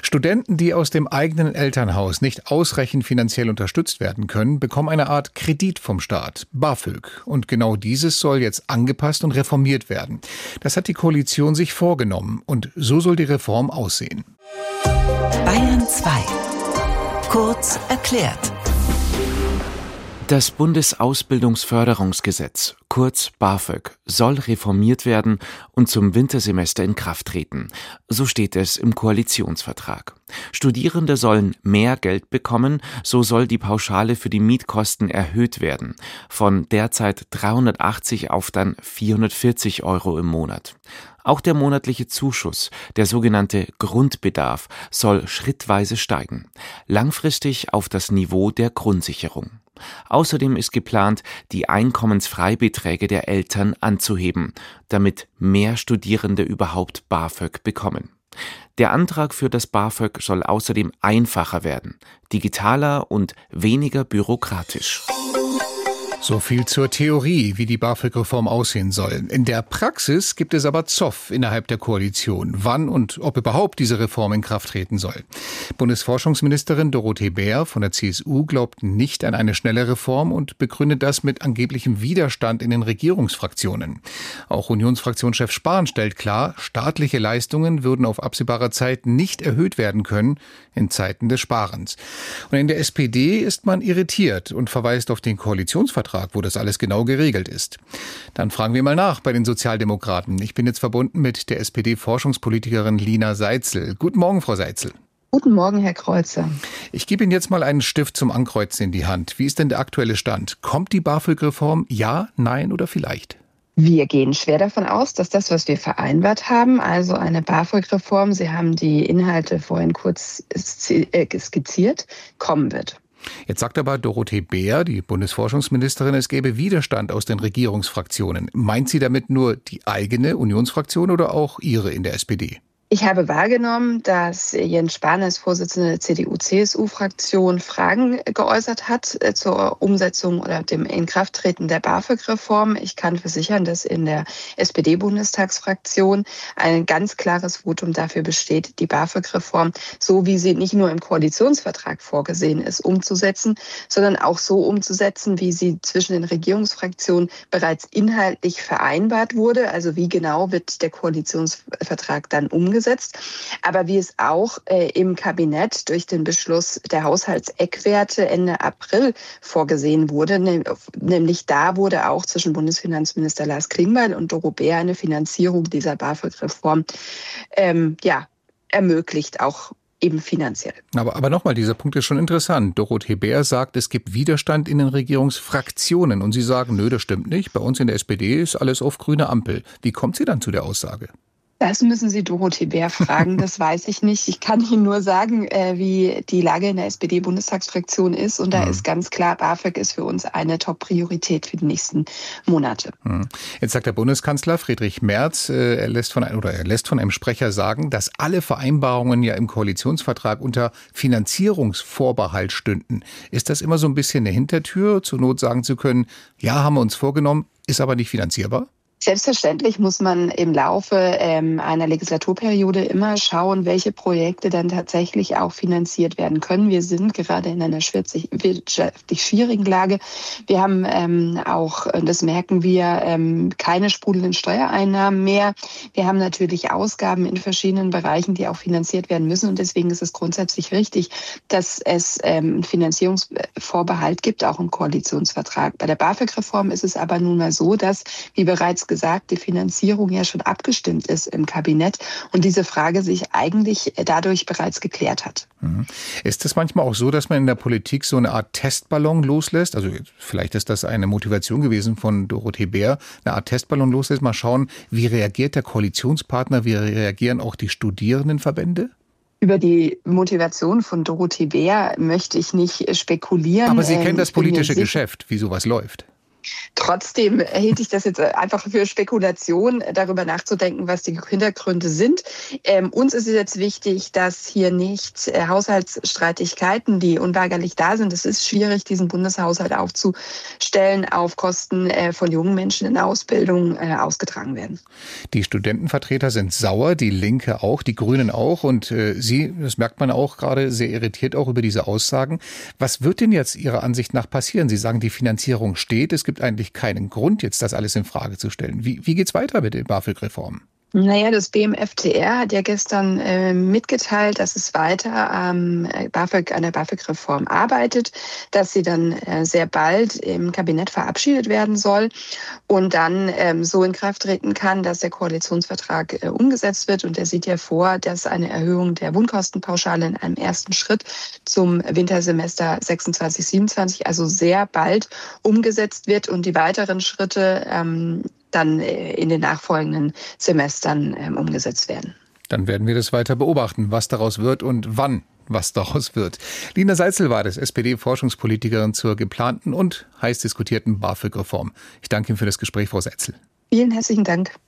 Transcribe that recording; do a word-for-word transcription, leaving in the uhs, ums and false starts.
Studenten, die aus dem eigenen Elternhaus nicht ausreichend finanziell unterstützt werden können, bekommen eine Art Kredit vom Staat, BAföG. Und genau dieses soll jetzt angepasst und reformiert werden. Das hat die Koalition sich vorgenommen. Und so soll die Reform aussehen. Bayern zwei. Kurz erklärt. Das Bundesausbildungsförderungsgesetz, kurz BAföG, soll reformiert werden und zum Wintersemester in Kraft treten. So steht es im Koalitionsvertrag. Studierende sollen mehr Geld bekommen, so soll die Pauschale für die Mietkosten erhöht werden, von derzeit dreihundertachtzig auf dann vierhundertvierzig Euro im Monat. Auch der monatliche Zuschuss, der sogenannte Grundbedarf, soll schrittweise steigen, langfristig auf das Niveau der Grundsicherung. Außerdem ist geplant, die Einkommensfreibeträge der Eltern anzuheben, damit mehr Studierende überhaupt BAföG bekommen. Der Antrag für das BAföG soll außerdem einfacher werden, digitaler und weniger bürokratisch. So viel zur Theorie, wie die BAföG-Reform aussehen soll. In der Praxis gibt es aber Zoff innerhalb der Koalition, wann und ob überhaupt diese Reform in Kraft treten soll. Bundesforschungsministerin Dorothee Bär von der C S U glaubt nicht an eine schnelle Reform und begründet das mit angeblichem Widerstand in den Regierungsfraktionen. Auch Unionsfraktionschef Spahn stellt klar, staatliche Leistungen würden auf absehbare Zeit nicht erhöht werden können in Zeiten des Sparens. Und in der S P D ist man irritiert und verweist auf den Koalitionsvertrag, wo das alles genau geregelt ist. Dann fragen wir mal nach bei den Sozialdemokraten. Ich bin jetzt verbunden mit der S P D-Forschungspolitikerin Lina Seitzel. Guten Morgen, Frau Seitzel. Guten Morgen, Herr Kreuzer. Ich gebe Ihnen jetzt mal einen Stift zum Ankreuzen in die Hand. Wie ist denn der aktuelle Stand? Kommt die BAföG-Reform? Ja, nein oder vielleicht? Wir gehen schwer davon aus, dass das, was wir vereinbart haben, also eine BAföG-Reform, Sie haben die Inhalte vorhin kurz skizziert, kommen wird. Jetzt sagt aber Dorothee Bär, die Bundesforschungsministerin, es gäbe Widerstand aus den Regierungsfraktionen. Meint sie damit nur die eigene Unionsfraktion oder auch Ihre in der S P D? Ich habe wahrgenommen, dass Jens Spahn als Vorsitzender der C D U C S U-Fraktion Fragen geäußert hat zur Umsetzung oder dem Inkrafttreten der BAföG-Reform. Ich kann versichern, dass in der S P D-Bundestagsfraktion ein ganz klares Votum dafür besteht, die BAföG-Reform, so wie sie nicht nur im Koalitionsvertrag vorgesehen ist, umzusetzen, sondern auch so umzusetzen, wie sie zwischen den Regierungsfraktionen bereits inhaltlich vereinbart wurde. Also wie genau wird der Koalitionsvertrag dann umgesetzt? Gesetzt, aber wie es auch äh, im Kabinett durch den Beschluss der Haushaltseckwerte Ende April vorgesehen wurde. Ne, nämlich da wurde auch zwischen Bundesfinanzminister Lars Klingbeil und Doro Bär eine Finanzierung dieser BAföG-Reform ähm, ja, ermöglicht, auch eben finanziell. Aber, aber nochmal, dieser Punkt ist schon interessant. Dorothee Bär sagt, es gibt Widerstand in den Regierungsfraktionen und Sie sagen, nö, das stimmt nicht. Bei uns in der S P D ist alles auf grüne Ampel. Wie kommt sie dann zu der Aussage? Das müssen Sie Dorothee Bär fragen, das weiß ich nicht. Ich kann Ihnen nur sagen, wie die Lage in der S P D-Bundestagsfraktion ist. Und da mhm. ist ganz klar, BAföG ist für uns eine Top-Priorität für die nächsten Monate. Mhm. Jetzt sagt der Bundeskanzler Friedrich Merz, er lässt von einem, oder er lässt von einem Sprecher sagen, dass alle Vereinbarungen ja im Koalitionsvertrag unter Finanzierungsvorbehalt stünden. Ist das immer so ein bisschen eine Hintertür, zur Not sagen zu können, ja, haben wir uns vorgenommen, ist aber nicht finanzierbar? Selbstverständlich muss man im Laufe ähm, einer Legislaturperiode immer schauen, welche Projekte dann tatsächlich auch finanziert werden können. Wir sind gerade in einer wirtschaftlich schwierigen Lage. Wir haben ähm, auch, das merken wir, ähm, keine sprudelnden Steuereinnahmen mehr. Wir haben natürlich Ausgaben in verschiedenen Bereichen, die auch finanziert werden müssen. Und deswegen ist es grundsätzlich richtig, dass es ähm, einen Finanzierungsvorbehalt gibt, auch im Koalitionsvertrag. Bei der BAföG-Reform ist es aber nun mal so, dass, wie bereits gesagt, die Finanzierung ja schon abgestimmt ist im Kabinett und diese Frage sich eigentlich dadurch bereits geklärt hat. Ist es manchmal auch so, dass man in der Politik so eine Art Testballon loslässt? Also vielleicht ist das eine Motivation gewesen von Dorothee Bär, eine Art Testballon loslässt. Mal schauen, wie reagiert der Koalitionspartner, wie reagieren auch die Studierendenverbände? Über die Motivation von Dorothee Bär möchte ich nicht spekulieren. Aber Sie kennen das politische Geschäft, wie sowas läuft. Trotzdem hielt ich das jetzt einfach für Spekulation, darüber nachzudenken, was die Hintergründe sind. Ähm, uns ist es jetzt wichtig, dass hier nicht äh, Haushaltsstreitigkeiten, die unweigerlich da sind, es ist schwierig, diesen Bundeshaushalt aufzustellen, auf Kosten äh, von jungen Menschen in der Ausbildung äh, ausgetragen werden. Die Studentenvertreter sind sauer, die Linke auch, die Grünen auch. Und äh, Sie, das merkt man auch gerade, sehr irritiert auch über diese Aussagen. Was wird denn jetzt Ihrer Ansicht nach passieren? Sie sagen, die Finanzierung steht. Es gibt eigentlich keinen Grund, jetzt das alles in Frage zu stellen. Wie, wie geht's weiter mit den BAföG-Reformen? Naja, das B M F T R hat ja gestern äh, mitgeteilt, dass es weiter am ähm, BAföG, an der BAföG-Reform arbeitet, dass sie dann äh, sehr bald im Kabinett verabschiedet werden soll und dann ähm, so in Kraft treten kann, dass der Koalitionsvertrag äh, umgesetzt wird. Und der sieht ja vor, dass eine Erhöhung der Wohnkostenpauschale in einem ersten Schritt zum Wintersemester sechsundzwanzig siebenundzwanzig, also sehr bald umgesetzt wird und die weiteren Schritte ähm, dann in den nachfolgenden Semestern ähm, umgesetzt werden. Dann werden wir das weiter beobachten, was daraus wird und wann was daraus wird. Lina Seitzel war das, S P D-Forschungspolitikerin zur geplanten und heiß diskutierten BAföG-Reform. Ich danke Ihnen für das Gespräch, Frau Seitzel. Vielen herzlichen Dank.